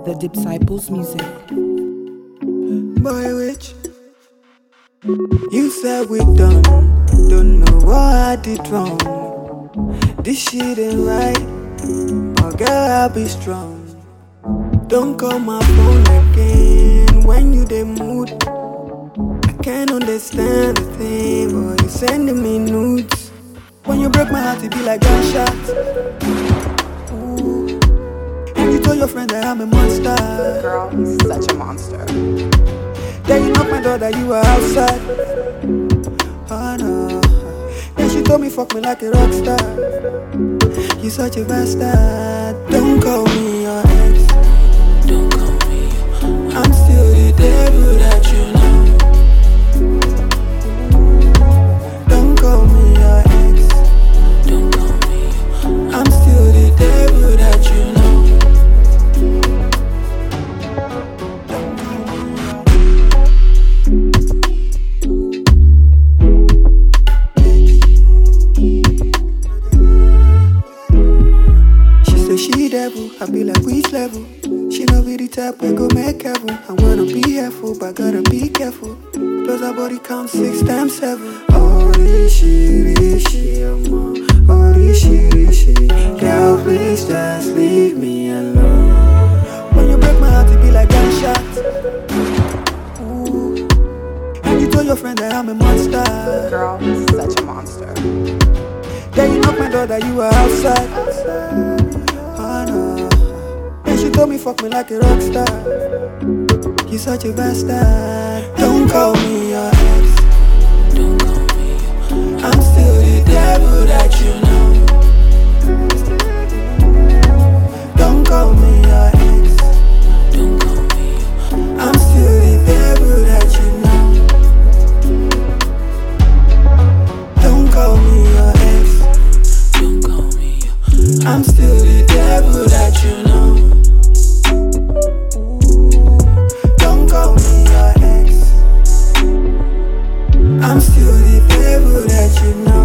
The Disciples Music. Boy, which you said we done. Don't know what I did wrong. This shit ain't right. Oh, girl, I'll be strong. Don't call my phone again when you the mood. I can't understand the thing, but you sending me nudes. When you break my heart, it be like gunshots. Ooh. And you told your friend that I'm a monster. Girl, he's such a monster. Then you knocked my door that you were outside. Oh no. Then she told me fuck me like a rock star. You such a bastard. Don't call me your ex. Don't call me. I'm still the devil that you know. Don't call me your ex. Don't call me. I'm still the devil that you know. She say she devil, I be like which level? She no be the type we go make heaven. I wanna be careful, but gotta be careful. Plus our body count 6 times 7. Oh, rishi, mama. Oh, rishi. Girl, please just leave me alone. When you break my heart, it be like gunshots. Ooh. And you told your friend that I'm a monster. Girl, he's such a monster. Then you knocked my door that you were outside. Oh no. Then she told me fuck me like a rock star. You such a bastard. Don't call me your ex. Don't call me. I'm still the devil that you know. Don't call me your ex. Don't call me. I'm still the devil that you know. Don't call me your ex. Don't call me. I'm still the devil that you know. Don't call me your ex. I'm still the devil that you know.